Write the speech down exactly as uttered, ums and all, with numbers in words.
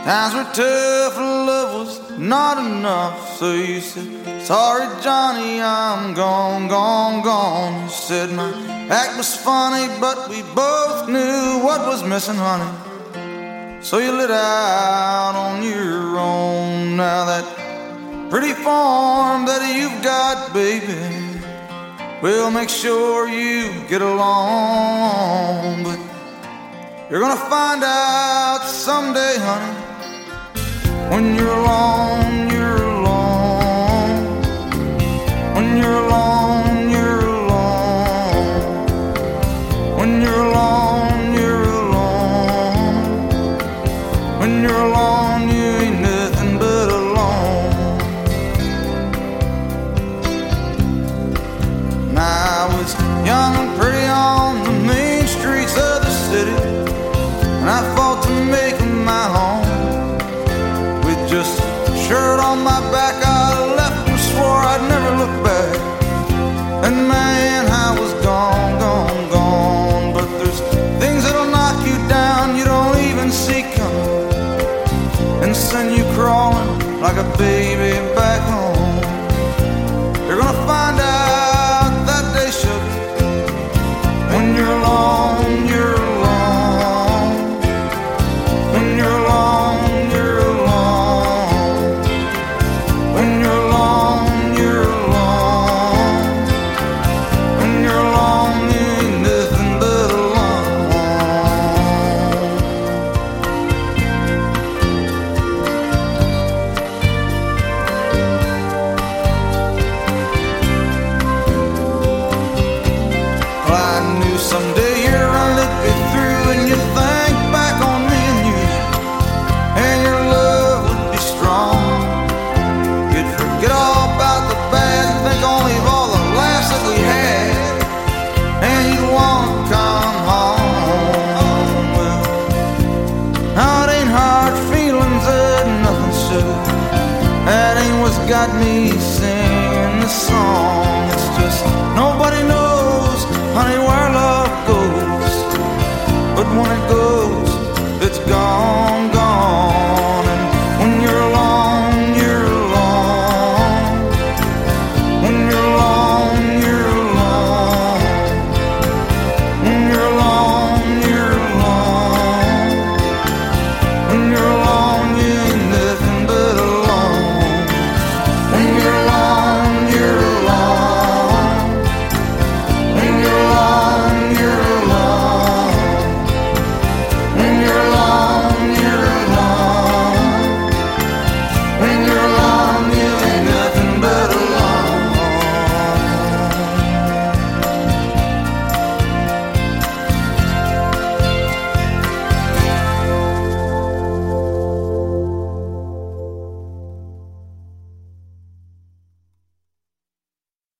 Times were tough, love was not enough. So you said, sorry Johnny, I'm gone, gone, gone. You said my act was funny, but we both knew what was missing, honey. So you lit out on your own. Now that pretty farm that you've got, baby, we'll make sure you get along. But you're gonna find out someday, honey, when you're alone, you're alone. When you're alone, you're alone. When you're alone, you're alone. When you're alone, you ain't nothing but alone. And I was young and pretty on the main streets of the city, and I fought to make my home. With just a shirt on my back, I left and swore I'd never look back. And man, I was gone, gone, gone. But there's things that'll knock you down you don't even see coming, and send you crawling like a baby back home. You're gonna find out that day, sugar, when you're alone, you're alone. When you're alone, you're alone. When you're alone, you're alone. When you're alone, you ain't nothing but alone. Well, I knew someday your run would be through, and you think back on me and you, and your love would be strong. You'd forget all about the bad and think only of all the laughs that we had, and you'd want to come home. Well, now it ain't hard feelings or nothing, sugar. That ain't what's got me singing this song. It's just nobody knows, honey, where love goes. But when it goes, it's gone, gone.